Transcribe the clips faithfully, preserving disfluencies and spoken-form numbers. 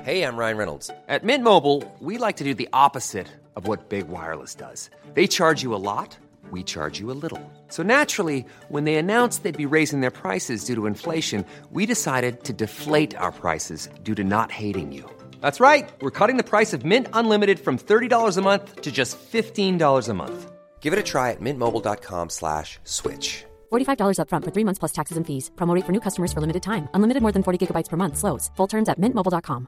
Hey, I'm Ryan Reynolds. At Mint Mobile, we like to do the opposite of what Big Wireless does. They charge you a lot, we charge you a little. So naturally, when they announced they'd be raising their prices due to inflation, we decided to deflate our prices due to not hating you. That's right. We're cutting the price of Mint Unlimited from thirty dollars a month to just fifteen dollars a month. Give it a try at mintmobile.com slash switch. forty-five dollars up front for three months plus taxes and fees. Promo rate for new customers for limited time. Unlimited more than forty gigabytes per month. Slows full terms at mint mobile dot com.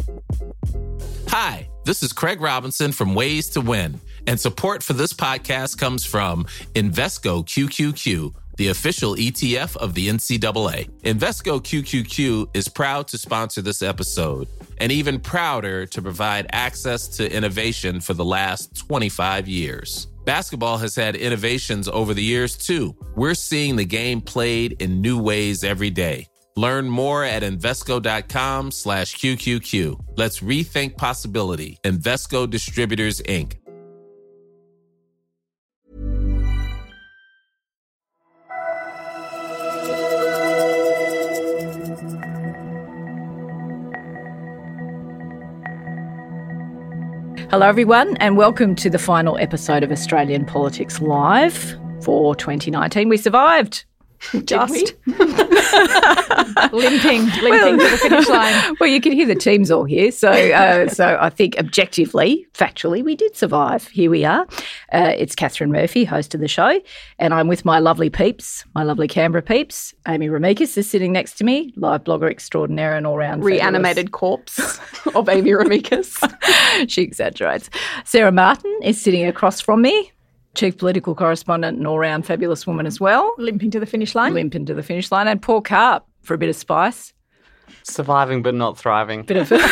Hi, this is Craig Robinson from Ways to Win, and support for this podcast comes from Invesco Q Q Q, the official E T F of the N C double A. Invesco Q Q Q is proud to sponsor this episode, and even prouder to provide access to innovation for the last twenty-five years. Basketball has had innovations over the years, too. We're seeing the game played in new ways every day. Learn more at Invesco.com slash QQQ. Let's rethink possibility. Invesco Distributors, Incorporated. Hello, everyone, and welcome to the final episode of Australian Politics Live for twenty nineteen. We survived. Just limping, limping well, to the finish line. Well, you can hear the teams all here, so uh, so I think objectively, factually, we did survive. Here we are. Uh, it's Catherine Murphy, host of the show, and I'm with my lovely peeps, my lovely Canberra peeps. Amy Ramikis is sitting next to me, live blogger extraordinaire and all-round reanimated corpse of Amy Ramikis. She exaggerates. Sarah Martin is sitting across from me. Chief political correspondent and all-round fabulous woman as well. Limping to the finish line. Limping to the finish line. And Paul Karp for a bit of spice. Surviving but not thriving. Bit of bit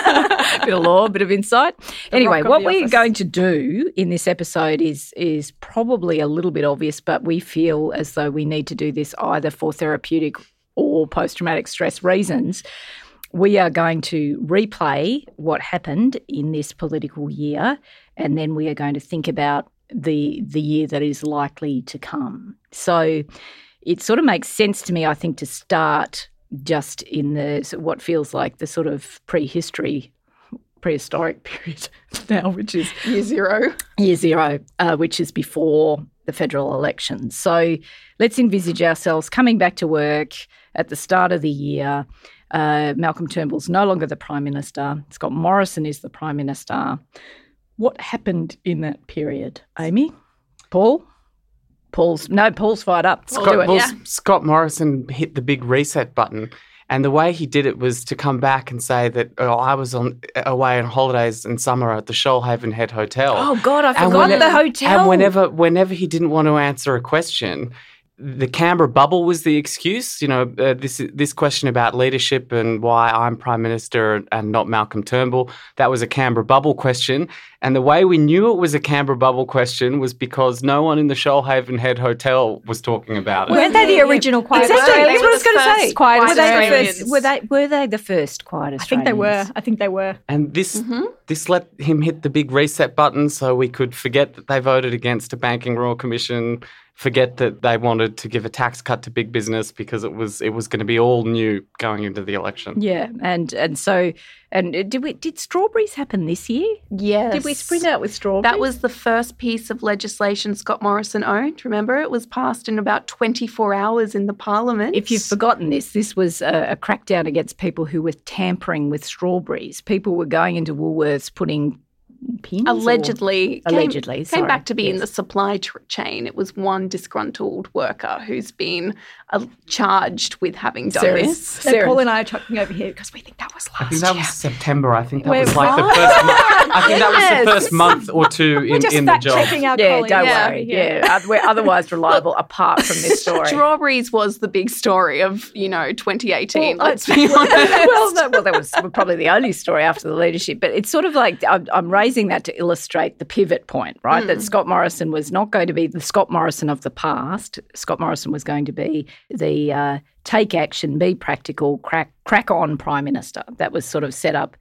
of law, bit of insight. The anyway, what we're office. going to do in this episode is is probably a little bit obvious, but we feel as though we need to do this either for therapeutic or post-traumatic stress reasons. We are going to replay what happened in this political year, and then we are going to think about the the year that is likely to come. So it sort of makes sense to me, I think, to start just in the what feels like the sort of prehistory, prehistoric period now, which is year zero. Year zero, uh, which is before the federal elections. So let's envisage ourselves coming back to work at the start of the year. Uh, Malcolm Turnbull's no longer the Prime Minister. Scott Morrison is the Prime Minister. What happened in that period, Amy? Paul? Paul's no, Paul's fired up. Scott, do it. well, Yeah. Scott Morrison hit the big reset button, and the way he did it was to come back and say that oh, I was on away on holidays in summer at the Shoalhaven Head Hotel. Oh God, I And forgot when- the hotel. And whenever, whenever he didn't want to answer a question, the Canberra bubble was the excuse. You know, uh, this this question about leadership and why I'm Prime Minister and not Malcolm Turnbull, that was a Canberra bubble question. And the way we knew it was a Canberra bubble question was because no one in the Shoalhaven Head Hotel was talking about it. Weren't they the original quiet Exactly, Australians? that's what I was going to say. Quiet were, they the Australians. first, were they were they the first quiet I Australians? think they were. I think they were. And this Mm-hmm. this let him hit the big reset button so we could forget that they voted against a Banking Royal Commission, forget that they wanted to give a tax cut to big business because it was it was going to be all new going into the election. Yeah, and and so and did we did strawberries happen this year? Yes. Did we sprint out with strawberries? That was the first piece of legislation Scott Morrison owned. Remember, it was passed in about twenty-four hours in the Parliament. If you've forgotten this, this was a, a crackdown against people who were tampering with strawberries. People were going into Woolworths putting pins? Allegedly, or? came, Allegedly, came sorry. back to be in Yes. the supply tr- chain. It was one disgruntled worker who's been uh, charged with having done Sarah's- this. So Sarah's- Paul and I are talking over here because we think that was last I think that year. was September. I think that We're was like the right. first month. I think that was Yes. the first month or two We're in, just in the fact job. checking our Yeah, colleagues. don't Yeah, worry. Yeah, oth- we're otherwise reliable apart from this story. Strawberries was the big story of, you know, twenty eighteen, Well, let's I- be honest. well, that, well, that was probably the only story after the leadership. But it's sort of like I'm, I'm raising that to illustrate the pivot point, right? Mm. That Scott Morrison was not going to be the Scott Morrison of the past. Scott Morrison was going to be the uh, take action, be practical, crack crack on Prime Minister. That was sort of set up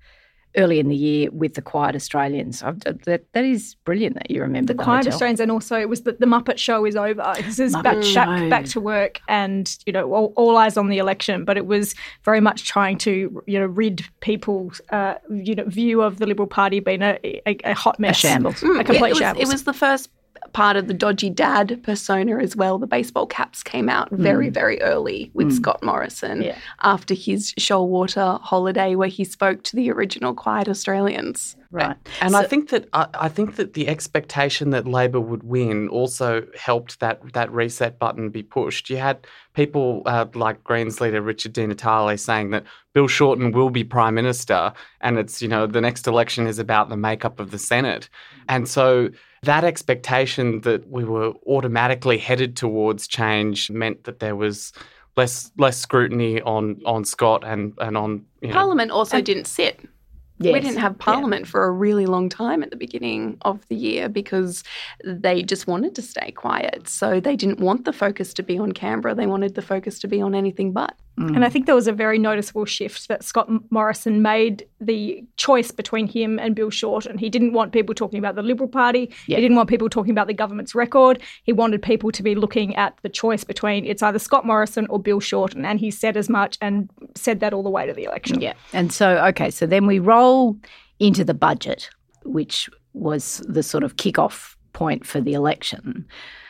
early in the year with the Quiet Australians. I've, that, that is brilliant that you remember the the Quiet hotel. Australians, and also it was the, the Muppet Show is over. This is Muppet back, Show. back, back to work, and you know all, all eyes on the election. But it was very much trying to you know rid people's uh, you know view of the Liberal Party being a, a, a hot mess, A shambles. a complete it was, shambles. It was the first part of the dodgy dad persona as well. The baseball caps came out very, very early with mm. Scott Morrison yeah. after his Shoalwater holiday where he spoke to the original Quiet Australians. Right. And so, I think that I, I think that the expectation that Labor would win also helped that that reset button be pushed. You had people uh, like Greens leader Richard Di Natale saying that Bill Shorten will be Prime Minister, and it's you know the next election is about the makeup of the Senate, and so that expectation that we were automatically headed towards change meant that there was less less scrutiny on on Scott and and on you know, Parliament also and, didn't sit. Yes, we didn't have Parliament yeah. for a really long time at the beginning of the year because they just wanted to stay quiet. So they didn't want the focus to be on Canberra. They wanted the focus to be on anything but. Mm. And I think there was a very noticeable shift that Scott Morrison made the choice between him and Bill Shorten. He didn't want people talking about the Liberal Party. Yeah. He didn't want people talking about the government's record. He wanted people to be looking at the choice between it's either Scott Morrison or Bill Shorten. And he said as much and said that all the way to the election. Yeah. And so, okay, so then we roll into the budget, which was the sort of kick-off point for the election.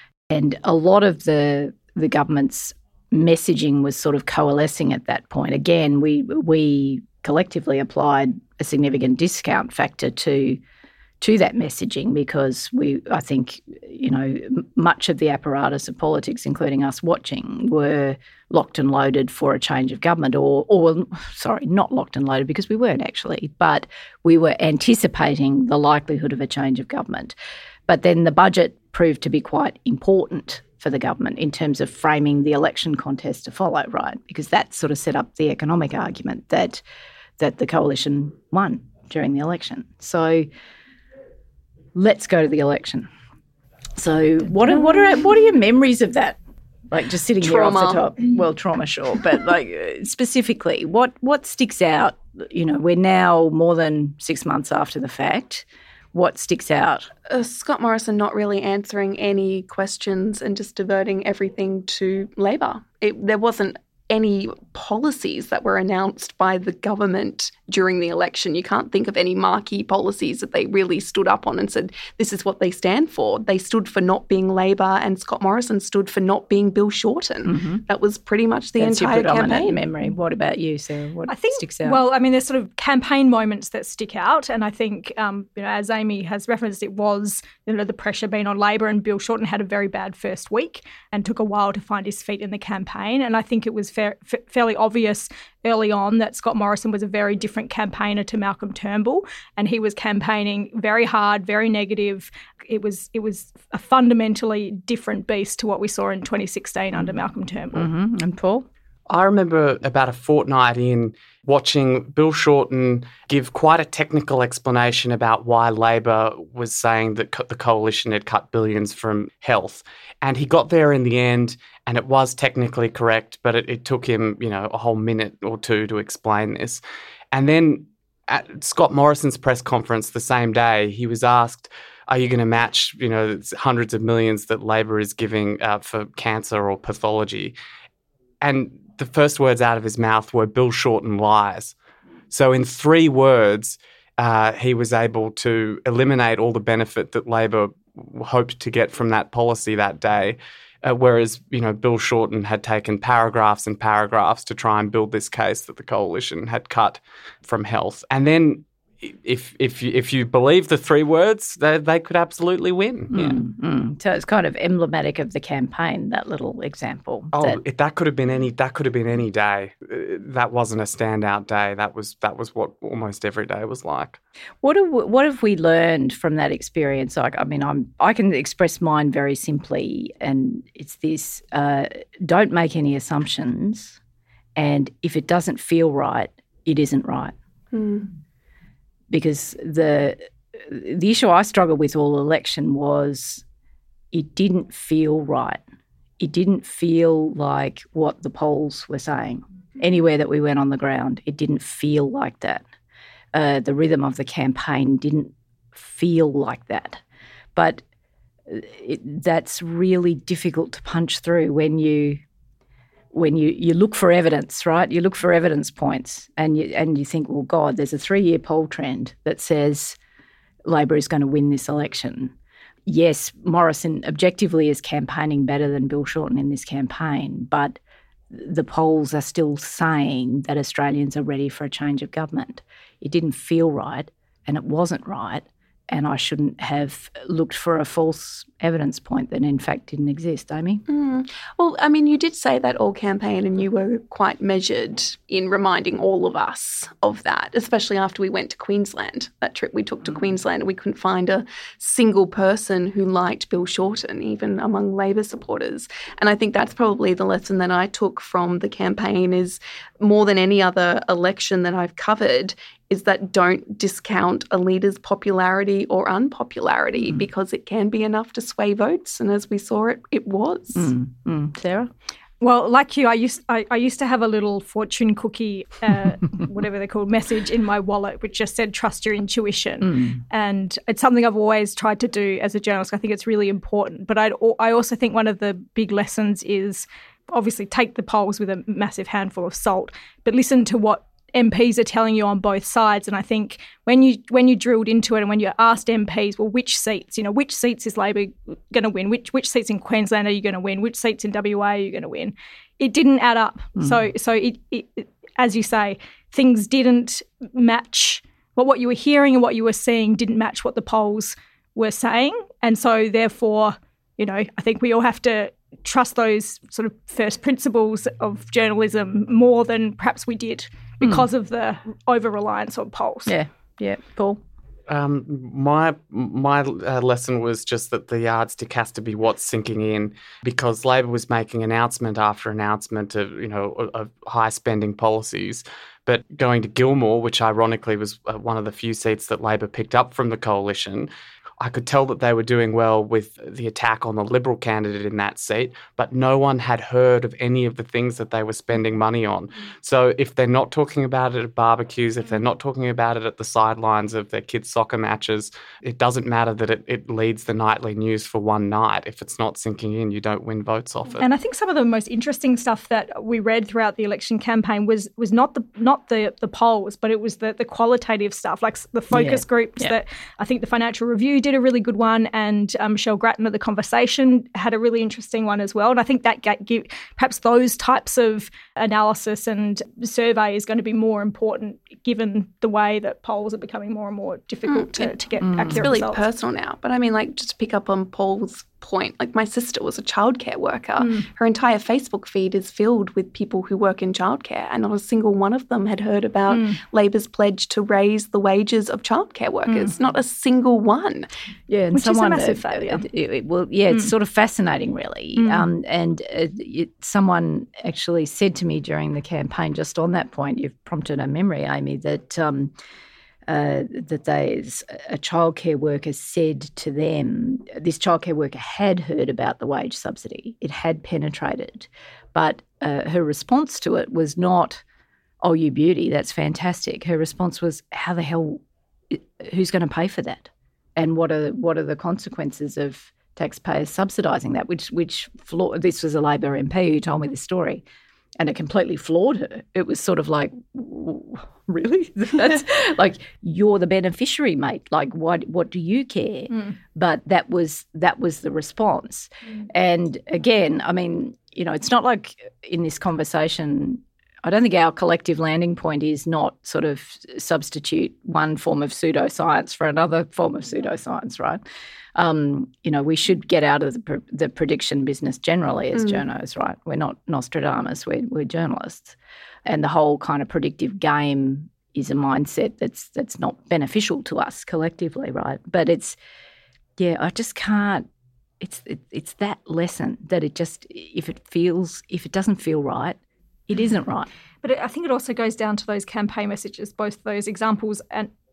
And a lot of the the government's messaging was sort of coalescing at that point. Again, we we collectively applied a significant discount factor to to that messaging because we, I think, you know, much of the apparatus of politics, including us watching, were locked and loaded for a change of government or, or sorry, not locked and loaded because we weren't actually, but we were anticipating the likelihood of a change of government. But then the budget proved to be quite important for the government in terms of framing the election contest to follow, right? Because that sort of set up the economic argument that that the coalition won during the election. So let's go to the election. So what are what are what are your memories of that? Like just sitting trauma. here off the top. Well, trauma, sure, but like specifically, what what sticks out? You know, we're now more than six months after the fact. What sticks out? Uh, Scott Morrison not really answering any questions and just diverting everything to Labor. It, there wasn't any policies that were announced by the government during the election. You can't think of any marquee policies that they really stood up on and said, this is what they stand for. They stood for not being Labor and Scott Morrison stood for not being Bill Shorten. Mm-hmm. That was pretty much the That's entire your predominant campaign. memory. What about you, Sarah? What I think, sticks out? Well, I mean, there's sort of campaign moments that stick out, and I think, um, you know, as Amy has referenced, it was, you know, the pressure being on Labor, and Bill Shorten had a very bad first week and took a while to find his feet in the campaign. And I think it was fair, f- fairly obvious early on that Scott Morrison was a very different campaigner to Malcolm Turnbull, and he was campaigning very hard, very negative. It was it was a fundamentally different beast to what we saw in twenty sixteen under Malcolm Turnbull. Mm-hmm. And Paul? I remember about a fortnight in watching Bill Shorten give quite a technical explanation about why Labor was saying that co- the coalition had cut billions from health. And he got there in the end, and it was technically correct, but it, it took him, you know, a whole minute or two to explain this. And then at Scott Morrison's press conference the same day, he was asked, are you going to match, you know, hundreds of millions that Labor is giving uh, for cancer or pathology? And the first words out of his mouth were Bill Shorten lies. So in three words, uh, he was able to eliminate all the benefit that Labor hoped to get from that policy that day, uh, whereas, you know, Bill Shorten had taken paragraphs and paragraphs to try and build this case that the coalition had cut from health. And then if if you, if you believe the three words, they, they could absolutely win. Yeah. Mm, mm. So it's kind of emblematic of the campaign, that little example. Oh, that, it, that could have been any. That could have been any day. Uh, that wasn't a standout day. That was that was what almost every day was like. What have we, what have we learned from that experience? Like, I mean, I'm I can express mine very simply, and it's this: uh, don't make any assumptions, and if it doesn't feel right, it isn't right. Mm. Because the the issue I struggled with all election was it didn't feel right. It didn't feel like what the polls were saying. Anywhere that we went on the ground, it didn't feel like that. uh, the rhythm of the campaign didn't feel like that. But it, that's really difficult to punch through when you when you, you look for evidence, right? You look for evidence points and you and you think, well, God, there's a three-year poll trend that says Labor is going to win this election. Yes, Morrison objectively is campaigning better than Bill Shorten in this campaign, but the polls are still saying that Australians are ready for a change of government. It didn't feel right and it wasn't right, and I shouldn't have looked for a false evidence point that in fact didn't exist. Amy? Mm. Well, I mean, you did say that all campaign and you were quite measured in reminding all of us of that, especially after we went to Queensland. That trip we took to Queensland, we couldn't find a single person who liked Bill Shorten, even among Labor supporters. And I think that's probably the lesson that I took from the campaign is more than any other election that I've covered is that don't discount a leader's popularity or unpopularity mm. because it can be enough to sway votes. And as we saw it, it was. Mm. Mm. Sarah? Well, like you, I used I, I used to have a little fortune cookie, uh, whatever they're called, message in my wallet, which just said, trust your intuition. Mm. And it's something I've always tried to do as a journalist. I think it's really important. But I'd, I also think one of the big lessons is obviously take the polls with a massive handful of salt, but listen to what M Ps are telling you on both sides. And I think when you when you drilled into it and when you asked M Ps, well, which seats, you know, which seats is Labor going to win? Which which seats in Queensland are you going to win? Which seats in W A are you going to win? It didn't add up. Mm. So so it, it, it, as you say, things didn't match. Well, what you were hearing and what you were seeing didn't match what the polls were saying. And so therefore, you know, I think we all have to trust those sort of first principles of journalism more than perhaps we did because mm. of the over-reliance on polls. Yeah, yeah. Paul? Um, my my uh, lesson was just that the yardstick has to be what's sinking in, because Labor was making announcement after announcement of, you know, of, of high spending policies. But going to Gilmore, which ironically was uh, one of the few seats that Labor picked up from the coalition, I could tell that they were doing well with the attack on the Liberal candidate in that seat, but no one had heard of any of the things that they were spending money on. So if they're not talking about it at barbecues, if they're not talking about it at the sidelines of their kids' soccer matches, it doesn't matter that it, it leads the nightly news for one night. If it's not sinking in, you don't win votes off it. And I think some of the most interesting stuff that we read throughout the election campaign was was not the not the, the polls, but it was the, the qualitative stuff, like the focus yeah. groups yeah. that I think the Financial Review did a really good one, and um, Michelle Grattan at The Conversation had a really interesting one as well. And I think that give, perhaps those types of analysis and survey is going to be more important given the way that polls are becoming more and more difficult mm, to, to get mm. accurate It's really results. Personal now. But I mean, like, just to pick up on Paul's point, like my sister was a childcare worker. Mm. Her entire Facebook feed is filled with people who work in childcare, and not a single one of them had heard about mm. Labor's pledge to raise the wages of childcare workers. Mm. Not a single one. Yeah, and which someone, is a massive failure. Uh, it, it, well, yeah, it's mm. sort of fascinating, really. Mm. Um, and uh, it, someone actually said to me during the campaign, just on that point, you've prompted a memory, Amy, that um, uh, that they, a childcare worker said to them, this childcare worker had heard about the wage subsidy. It had penetrated. But uh, her response to it was not, oh, you beauty, that's fantastic. Her response was, how the hell, who's going to pay for that? And what are what are the consequences of taxpayers subsidising that? Which which flaw- this was a Labor M P who told me this story, and it completely floored her. It was sort of like, really? That's like, you're the beneficiary, mate. Like, what what do you care? Mm. But that was that was the response. Mm. And again, I mean, you know, it's not like in this conversation, I don't think our collective landing point is not sort of substitute one form of pseudoscience for another form of pseudoscience, right? Um, you know, we should get out of the, pr- the prediction business generally as mm. journos, right? We're not Nostradamus, we're, we're journalists. And the whole kind of predictive game is a mindset that's that's not beneficial to us collectively, right? But it's, yeah, I just can't, it's it, it's that lesson that it just, if it feels, if it doesn't feel right, it isn't right. But I think it also goes down to those campaign messages, both those examples and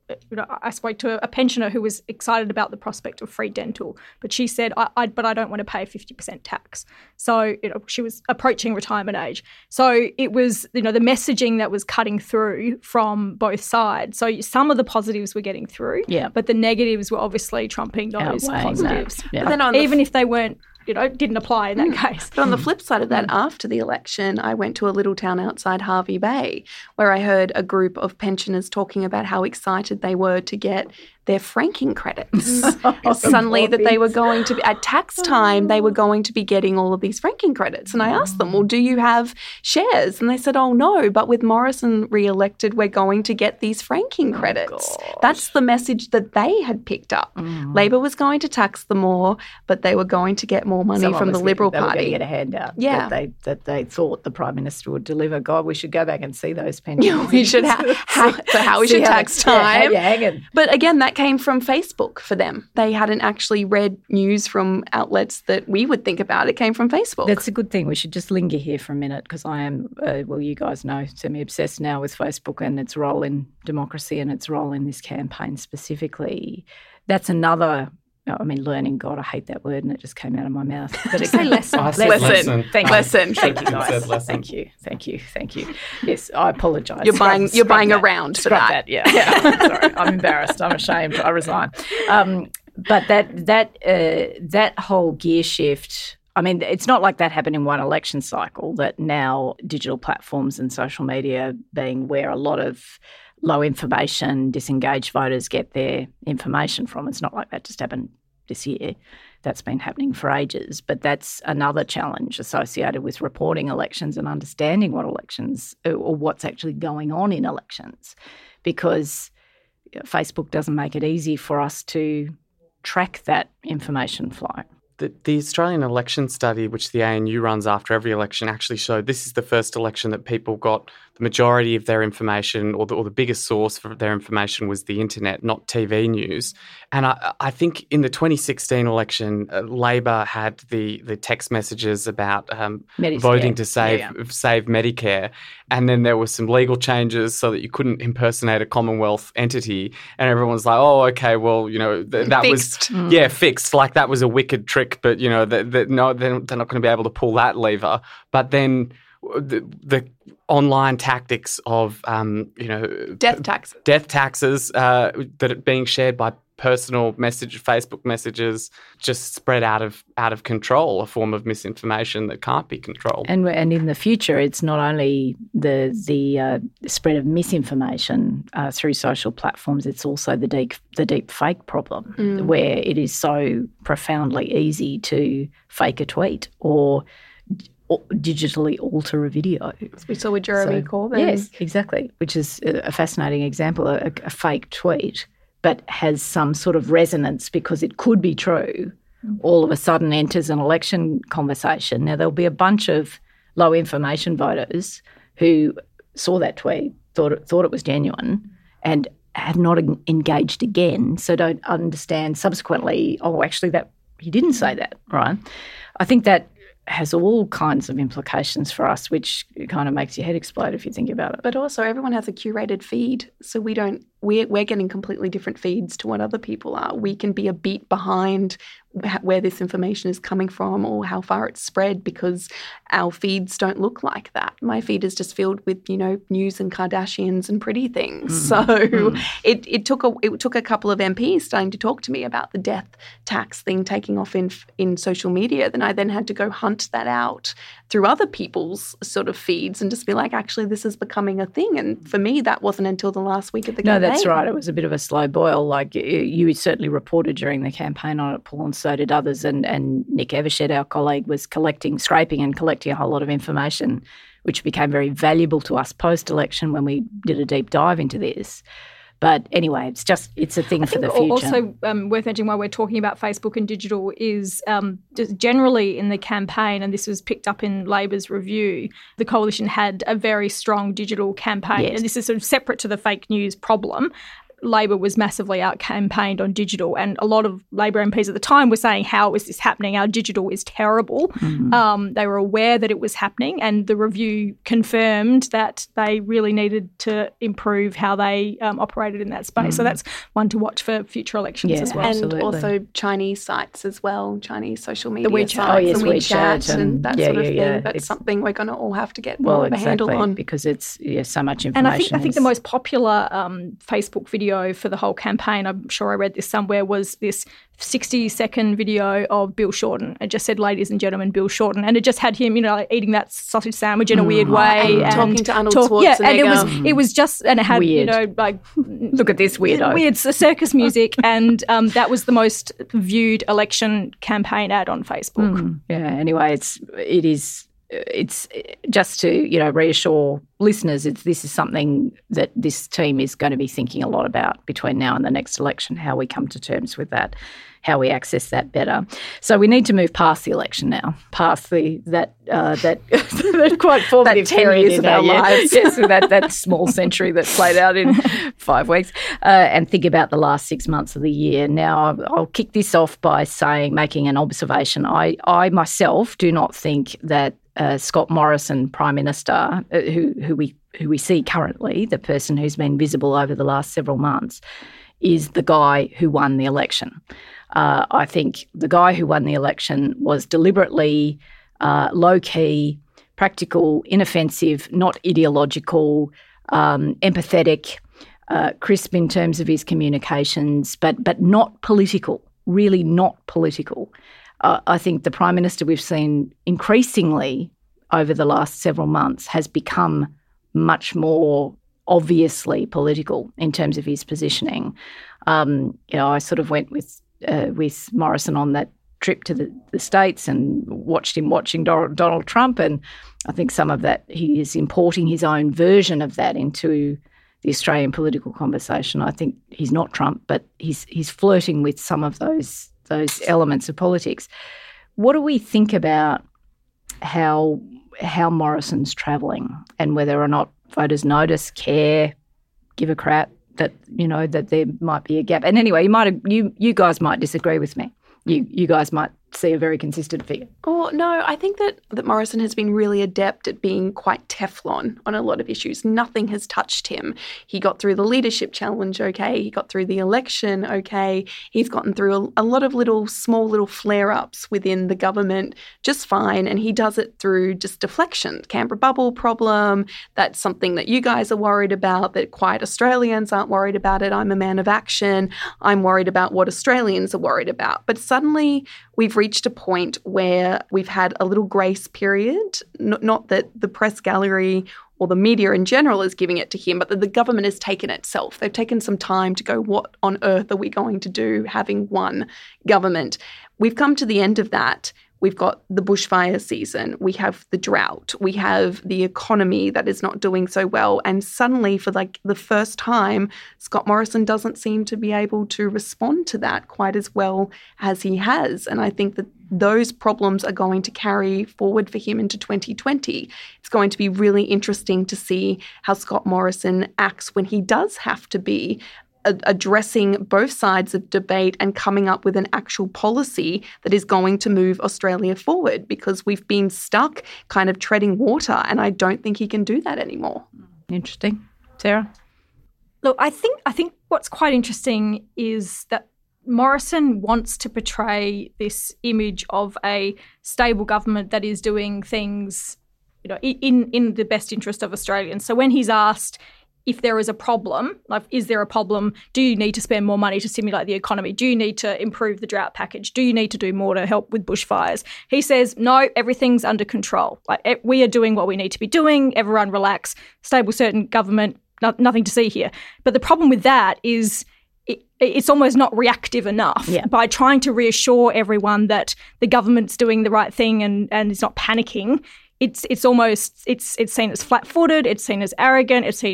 you know, I spoke to a pensioner who was excited about the prospect of free dental, but she said, I, I but I don't want to pay fifty percent tax. So, you know, she was approaching retirement age. So it was, you know, the messaging that was cutting through from both sides. So some of the positives were getting through, yeah. but the negatives were obviously trumping those Outweighing positives. Yeah. But then on Even the if they weren't, you know, didn't apply in that mm. case. But on the flip side of that, mm. after the election, I went to a little town outside Hervey Bay where I heard a group of pensioners talking about how excited they were to get their franking credits. Oh, Suddenly that they were going to be, at tax time, they were going to be getting all of these franking credits. And I asked them, well, do you have shares? And they said, oh, no, but with Morrison re-elected, we're going to get these franking credits. Oh, that's the message that they had picked up. Mm. Labor was going to tax them more, but they were going to get more money Someone from the getting, Liberal they Party. They were going to get a handout yeah. that, they, that they thought the Prime Minister would deliver. God, we should go back and see those pensions. Yeah, we should ha- ha- so how is your tax how, time? Yeah, how you hanging? But again, that came from Facebook for them. They hadn't actually read news from outlets that we would think about. It came from Facebook. That's a good thing. We should just linger here for a minute because I am, uh, well, you guys know, semi-obsessed now with Facebook and its role in democracy and its role in this campaign specifically. That's another... No, I mean, learning, God, I hate that word and it just came out of my mouth. But it say lesson. Lesson. Lesson. Thank lesson. you. Thank you, guys. Thank you. Thank you. Thank you. Yes, I apologise. You're scrub, buying scrub You're buying that. a round for scrub that. that. Yeah. yeah. Sorry, I'm embarrassed. I'm ashamed. I resign. Um, but that, that, uh, that whole gear shift... I mean, it's not like that happened in one election cycle, that now digital platforms and social media being where a lot of low information, disengaged voters get their information from. It's not like that just happened this year. That's been happening for ages. But that's another challenge associated with reporting elections and understanding what elections or what's actually going on in elections, because Facebook doesn't make it easy for us to track that information flow. The, the Australian election study, which the A N U runs after every election, actually showed this is the first election that people got the majority of their information, or the, or the biggest source for their information was the internet, not T V news. And I, I think in the twenty sixteen election, uh, Labor had the, the text messages about um, voting to save yeah, yeah. save Medicare, and then there were some legal changes so that you couldn't impersonate a Commonwealth entity, and everyone's like, oh, okay, well, you know, th- that fixed. was, mm. yeah, fixed. Like that was a wicked trick, but, you know, th- th- no, they're, they're not going to be able to pull that lever. But then the, the online tactics of, um, you know, death taxes, death taxes uh, that are being shared by personal message, Facebook messages, just spread out of out of control, a form of misinformation that can't be controlled. And and in the future, it's not only the the uh, spread of misinformation uh, through social platforms; it's also the deep the deep fake problem, mm. where it is so profoundly easy to fake a tweet or digitally alter a video. We saw with Jeremy so, Corbyn. Yes, exactly, which is a fascinating example, a, a fake tweet, but has some sort of resonance because it could be true, all of a sudden enters an election conversation. Now, there'll be a bunch of low information voters who saw that tweet, thought it, thought it was genuine, and have not en- engaged again, so don't understand subsequently, oh, actually, that he didn't say that, right? I think that has all kinds of implications for us, which kind of makes your head explode if you think about it. But also everyone has a curated feed, so we don't, we're, we're getting completely different feeds to what other people are. We can be a beat behind where this information is coming from or how far it's spread because our feeds don't look like that. My feed is just filled with, you know, news and Kardashians and pretty things. Mm. So mm. it it took a it took a couple of M Ps starting to talk to me about the death tax thing taking off in in social media. Then I then had to go hunt that out through other people's sort of feeds and just be like, actually, this is becoming a thing. And for me, that wasn't until the last week of the no, campaign. No, that's right. It was a bit of a slow boil. Like you certainly reported during the campaign on it, Paul, and so did others. And, and Nick Evershed, our colleague, was collecting, scraping and collecting a whole lot of information, which became very valuable to us post-election when we did a deep dive into this. But anyway, it's just, it's a thing I for the think future. Also um, worth mentioning while we're talking about Facebook and digital is um, just generally in the campaign, and this was picked up in Labor's review, the coalition had a very strong digital campaign. Yes. And this is sort of separate to the fake news problem. Labor was massively out-campaigned on digital, and a lot of Labor M Ps at the time were saying, how is this happening? Our digital is terrible. Mm-hmm. Um, they were aware that it was happening, and the review confirmed that they really needed to improve how they um, operated in that space. Mm-hmm. So that's one to watch for future elections yeah, as well. Absolutely. And also Chinese sites as well, Chinese social media the WeChat. sites, oh, yes, the WeChat, WeChat and, and that yeah, sort of yeah, thing. yeah. That's it's, something we're going to all have to get well, more of a exactly, handle on. because it's yeah, so much information. And I think I think is, the most popular um, Facebook video for the whole campaign, I'm sure I read this somewhere, was this sixty second video of Bill Shorten. It just said, "Ladies and gentlemen, Bill Shorten," and it just had him, you know, like eating that sausage sandwich in a weird Mm. way, and, and talking to Arnold talk, Schwarzenegger. yeah, and it was it was just, and it had Weird. you know like look at this weirdo, weird circus music, and um, that was the most viewed election campaign ad on Facebook. Mm, yeah. Anyway, it's it is. It's just to, you know, reassure listeners, it's, this is something that this team is going to be thinking a lot about between now and the next election, how we come to terms with that, how we access that better. So we need to move past the election now, past the that uh, that, that quite formative that ten period years in of our yeah, lives. yes, that, that small century that played out in five weeks, uh, and think about the last six months of the year. Now, I'll, I'll kick this off by saying, making an observation. I, I myself do not think that Uh, Scott Morrison, Prime Minister, uh, who who we who we see currently, the person who's been visible over the last several months, is the guy who won the election. Uh, I think the guy who won the election was deliberately uh, low-key, practical, inoffensive, not ideological, um, empathetic, uh, crisp in terms of his communications, but but not political, really not political. Uh, I think the Prime Minister we've seen increasingly over the last several months has become much more obviously political in terms of his positioning. Um, you know, I sort of went with uh, with Morrison on that trip to the, the States and watched him watching Donald, Donald Trump, and I think some of that, he is importing his own version of that into the Australian political conversation. I think he's not Trump, but he's he's flirting with some of those those elements of politics. What do we think about how how Morrison's travelling, and whether or not voters notice, care, give a crap that, you know, that there might be a gap? And anyway, you might you you guys might disagree with me. You you guys might see a very consistent figure. Oh, no, I think that, that Morrison has been really adept at being quite Teflon on a lot of issues. Nothing has touched him. He got through the leadership challenge okay. He got through the election okay. He's gotten through a, a lot of little, small little flare-ups within the government just fine, and he does it through just deflection. Canberra bubble problem, that's something that you guys are worried about, that quiet Australians aren't worried about it. I'm a man of action. I'm worried about what Australians are worried about. But suddenly we've reached a point where we've had a little grace period, not, not that the press gallery or the media in general is giving it to him, but that the government has taken itself. They've taken some time to go, what on earth are we going to do having one government? We've come to the end of that. We've got the bushfire season. We have the drought. We have the economy that is not doing so well. And suddenly, for like the first time, Scott Morrison doesn't seem to be able to respond to that quite as well as he has. And I think that those problems are going to carry forward for him into twenty twenty. It's going to be really interesting to see how Scott Morrison acts when he does have to be addressing both sides of debate and coming up with an actual policy that is going to move Australia forward, because we've been stuck kind of treading water, and I don't think he can do that anymore. Interesting. Sarah? Look, I think I think what's quite interesting is that Morrison wants to portray this image of a stable government that is doing things, you know, in in the best interest of Australians. So when he's asked if there is a problem, like, is there a problem? Do you need to spend more money to stimulate the economy? Do you need to improve the drought package? Do you need to do more to help with bushfires? He says, no, everything's under control. Like, we are doing what we need to be doing. Everyone relax. Stable, certain government, no, nothing to see here. But the problem with that is it, it's almost not reactive enough. Yeah. By trying to reassure everyone that the government's doing the right thing and, and it's not panicking, it's it's almost, it's it's seen as flat-footed, it's seen as arrogant, it's seen as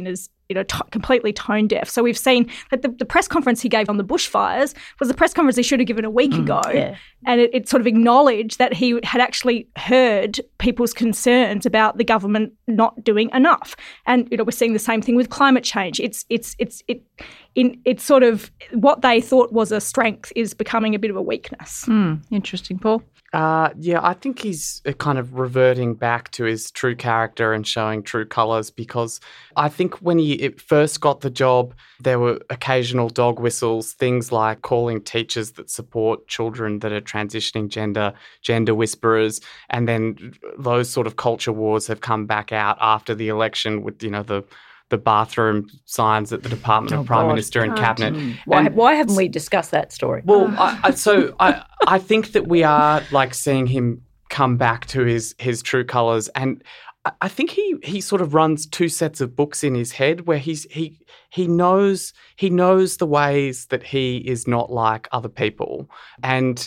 you know, t- completely tone deaf. So we've seen that the, the press conference he gave on the bushfires was the press conference he should have given a week Mm, ago. yeah. And it, it sort of acknowledged that he had actually heard people's concerns about the government not doing enough. And, you know, we're seeing the same thing with climate change. It's, it's, it's, it, in, it's sort of what they thought was a strength is becoming a bit of a weakness. Mm, interesting, Paul. Uh, yeah, I think he's uh, kind of reverting back to his true character and showing true colours, because I think when he it first got the job, there were occasional dog whistles, things like calling teachers that support children that are transitioning gender, gender whisperers, and then those sort of culture wars have come back out after the election with, you know, the the bathroom signs at the Department Oh, of Prime God. Minister and Cabinet. Mm. Why, And- why haven't we discussed that story? Well, I, I, so I, I think that we are like seeing him come back to his his true colours, and I, I think he he sort of runs two sets of books in his head where he's he he knows he knows the ways that he is not like other people, and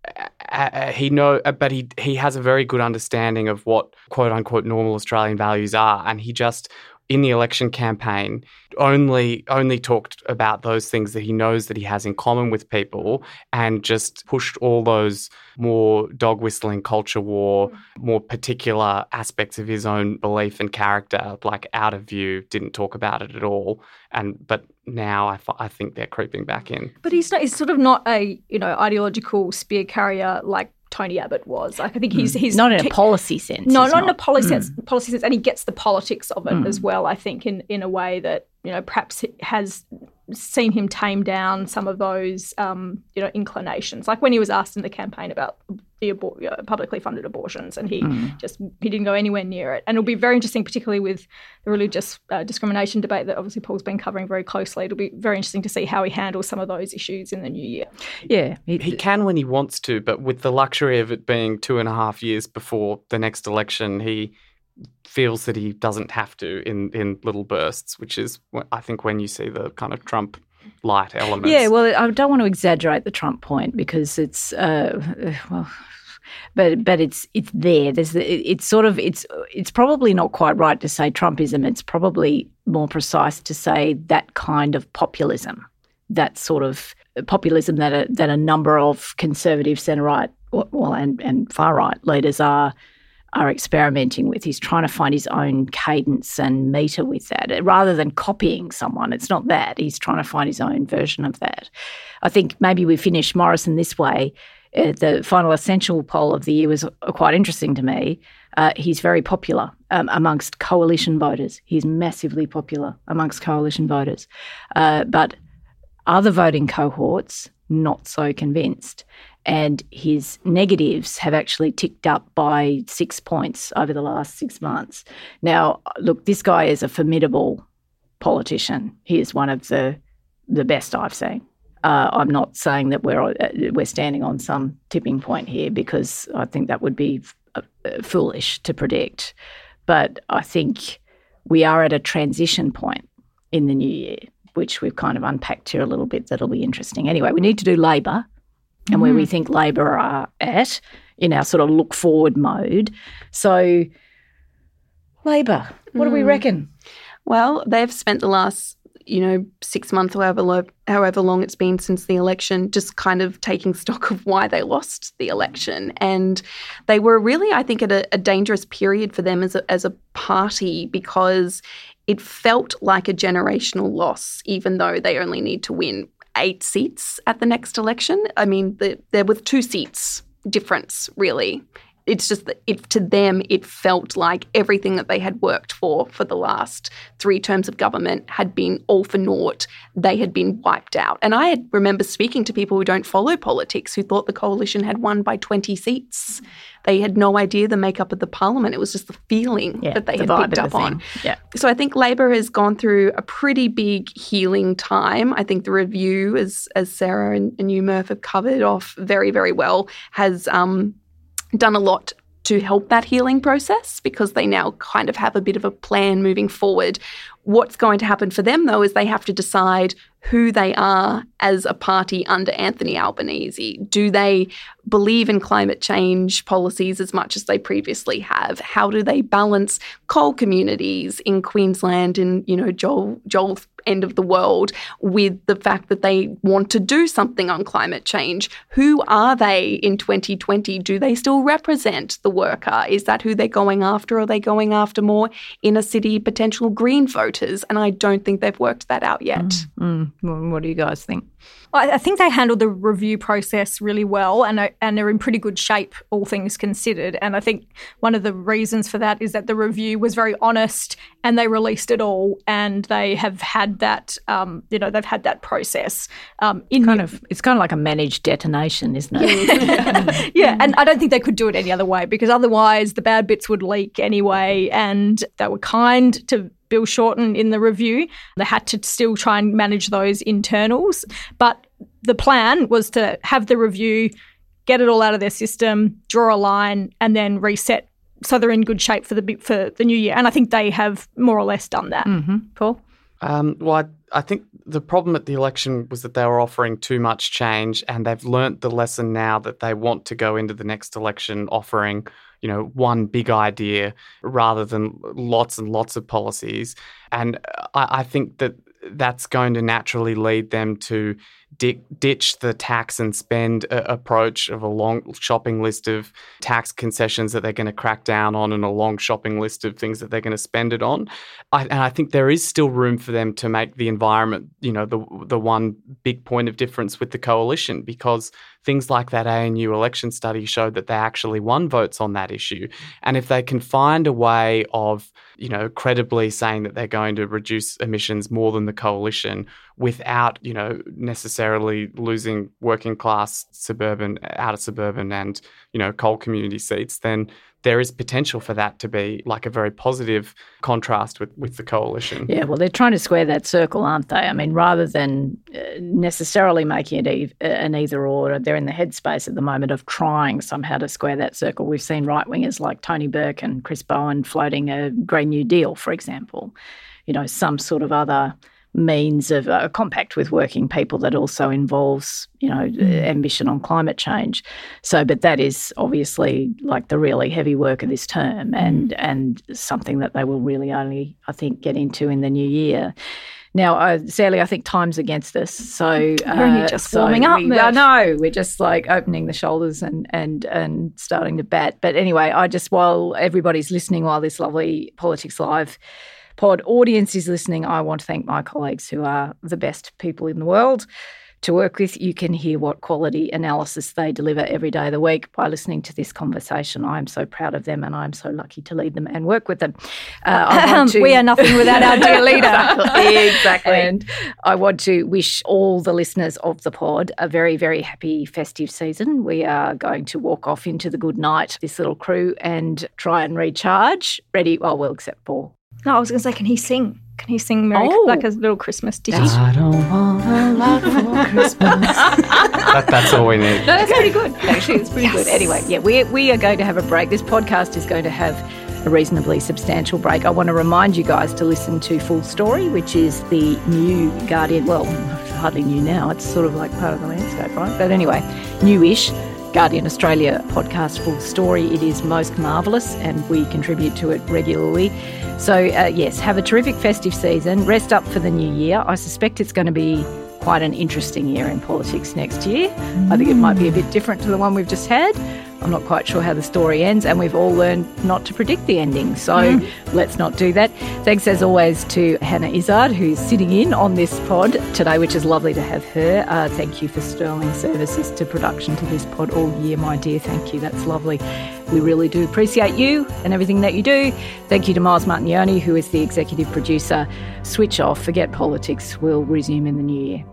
uh, he know, but he he has a very good understanding of what quote unquote normal Australian values are, and he just, in the election campaign, only only talked about those things that he knows that he has in common with people, and just pushed all those more dog whistling culture war, more particular aspects of his own belief and character, like out of view, didn't talk about it at all. And but now I, f- I think they're creeping back in. But he's not, he's sort of not a, you know, ideological spear carrier like Tony Abbott was. Like, I think he's he's Not in a policy sense. No, he's not in a policy Mm. sense, policy sense, and he gets the politics of it Mm. as well. I think in in a way that, you know, perhaps has seen him tame down some of those um, you know, inclinations. Like when he was asked in the campaign about the abor- you know, publicly funded abortions, and he Mm. just he didn't go anywhere near it. And it'll be very interesting, particularly with the religious uh, discrimination debate that obviously Paul's been covering very closely. It'll be very interesting to see how he handles some of those issues in the new year. Yeah. He can when he wants to, but with the luxury of it being two and a half years before the next election, he feels that he doesn't have to in, in little bursts, which is, wh- I think, when you see the kind of Trump light elements. Yeah, well, I don't want to exaggerate the Trump point because it's, uh, well, but but it's it's there. There's the, it's sort of it's it's probably not quite right to say Trumpism. It's probably more precise to say that kind of populism, that sort of populism that a, that a number of conservative centre right, well, and and far right leaders are. are experimenting with. He's trying to find his own cadence and meter with that. Rather than copying someone, it's not that. He's trying to find his own version of that. I think maybe we finish Morrison this way. Uh, the final essential poll of the year was uh, quite interesting to me. Uh, he's very popular um, amongst coalition voters. He's massively popular amongst coalition voters. Uh, but other voting cohorts, not so convinced. And his negatives have actually ticked up by six points over the last six months. Now, look, this guy is a formidable politician. He is one of the the best I've seen. Uh, I'm not saying that we're uh, we're standing on some tipping point here, because I think that would be uh, foolish to predict. But I think we are at a transition point in the new year, which we've kind of unpacked here a little bit. That'll be interesting. Anyway, we need to do Labor. And where we think Labor are at in our sort of look forward mode. So, Labor, what mm. do we reckon? Well, they've spent the last, you know, six months, however, lo- however long it's been since the election, just kind of taking stock of why they lost the election. And they were really, I think, at a, a dangerous period for them as a, as a party, because it felt like a generational loss, even though they only need to win eight seats at the next election. I mean, the, there was two seats difference, really. It's just that it, to them, it felt like everything that they had worked for for the last three terms of government had been all for naught. They had been wiped out. And I had, remember speaking to people who don't follow politics who thought the coalition had won by twenty seats. They had no idea the makeup of the parliament. It was just the feeling yeah, that they the had picked up on. Yeah. So I think Labor has gone through a pretty big healing time. I think the review, as as Sarah and, and you, Murph, have covered off very, very well, has um, done a lot to help that healing process because they now kind of have a bit of a plan moving forward. What's going to happen for them, though, is they have to decide who they are as a party under Anthony Albanese. Do they believe in climate change policies as much as they previously have? How do they balance coal communities in Queensland and, you know, Joel, Joel's end of the world with the fact that they want to do something on climate change? Who are they in twenty twenty? Do they still represent the worker? Is that who they're going after? Are they going after more inner city potential Green voters? And I don't think they've worked that out yet. Mm, mm. What do you guys think? I think they handled the review process really well and are, and are in pretty good shape, all things considered. And I think one of the reasons for that is that the review was very honest and they released it all and they have had that, um, you know, they've had that process. Um, in kind of, it's kind of like a managed detonation, isn't it? Yeah, and I don't think they could do it any other way because otherwise the bad bits would leak anyway, and they were kind to Bill Shorten in the review. They had to still try and manage those internals. But the plan was to have the review, get it all out of their system, draw a line, and then reset so they're in good shape for the for the new year. And I think they have more or less done that. Mm-hmm. Paul? Um, well, I, I think the problem at the election was that they were offering too much change, and they've learnt the lesson now that they want to go into the next election offering, you know, one big idea rather than lots and lots of policies. And I, I think that that's going to naturally lead them to di- ditch the tax and spend uh, approach of a long shopping list of tax concessions that they're going to crack down on and a long shopping list of things that they're going to spend it on. I, and I think there is still room for them to make the environment, you know, the the one big point of difference with the coalition, because things like that A N U election study showed that they actually won votes on that issue. And if they can find a way of, you know, credibly saying that they're going to reduce emissions more than the coalition without, you know, necessarily losing working class suburban, outer suburban and, you know, coal community seats, then there is potential for that to be like a very positive contrast with, with the coalition. Yeah, well, they're trying to square that circle, aren't they? I mean, rather than uh, necessarily making it e- an either or, they're in the headspace at the moment of trying somehow to square that circle. We've seen right-wingers like Tony Burke and Chris Bowen floating a Green New Deal, for example. You know, some sort of other means of a compact with working people that also involves, you know, ambition on climate change. So, but that is obviously like the really heavy work of this term and and something that they will really only, I think, get into in the new year. Now, uh, Sally, I think time's against us. So uh, We're only just so warming up. We, I know. We're just like opening the shoulders and and and starting to bat. But anyway, I just, while everybody's listening, while this lovely Politics Live pod audience is listening, I want to thank my colleagues who are the best people in the world to work with. You can hear what quality analysis they deliver every day of the week by listening to this conversation. I am so proud of them and I am so lucky to lead them and work with them. Uh, I want to... We are nothing without our dear leader. exactly, exactly. And I want to wish all the listeners of the pod a very, very happy festive season. We are going to walk off into the good night, this little crew, and try and recharge. Ready? Oh, well, except Paul. No, I was going to say, can he sing? Can he sing Merry, oh. like a little Christmas ditty? I don't want a lot for Christmas. that, that's all we need. No, that's pretty good. Actually, it's pretty yes. good. Anyway, yeah, we we are going to have a break. This podcast is going to have a reasonably substantial break. I want to remind you guys to listen to Full Story, which is the new Guardian, well, hardly new now. It's sort of like part of the landscape, right? But anyway, newish. Guardian Australia podcast Full Story. It is most marvellous and we contribute to it regularly. So, uh, yes, have a terrific festive season. Rest up for the new year. I suspect it's going to be quite an interesting year in politics next year. Mm. I think it might be a bit different to the one we've just had. I'm not quite sure how the story ends, and we've all learned not to predict the ending. So mm. let's not do that. Thanks, as always, to Hannah Izzard, who's sitting in on this pod today, which is lovely to have her. Uh, thank you for sterling services to production to this pod all year, my dear. Thank you. That's lovely. We really do appreciate you and everything that you do. Thank you to Miles Martignoni, who is the executive producer. Switch off. Forget politics. We'll resume in the new year.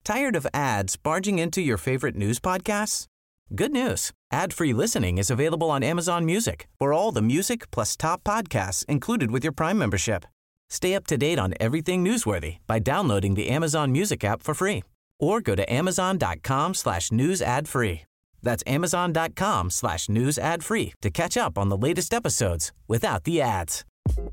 Tired of ads barging into your favorite news podcasts? Good news. Ad-free listening is available on Amazon Music for all the music plus top podcasts included with your Prime membership. Stay up to date on everything newsworthy by downloading the Amazon Music app for free or go to amazon.com slash news ad free. That's amazon.com slash news ad free to catch up on the latest episodes without the ads.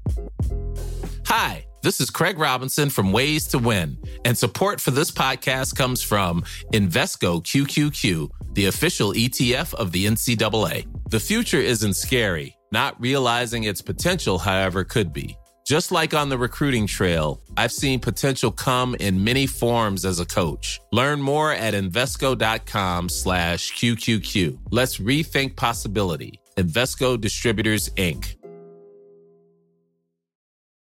Hi, this is Craig Robinson from Ways to Win, and support for this podcast comes from Invesco Q Q Q, the official E T F of the N C double A. The future isn't scary. Not realizing its potential, however, could be. Just like on the recruiting trail, I've seen potential come in many forms as a coach. Learn more at Invesco.com slash QQQ. Let's rethink possibility. Invesco Distributors, Incorporated.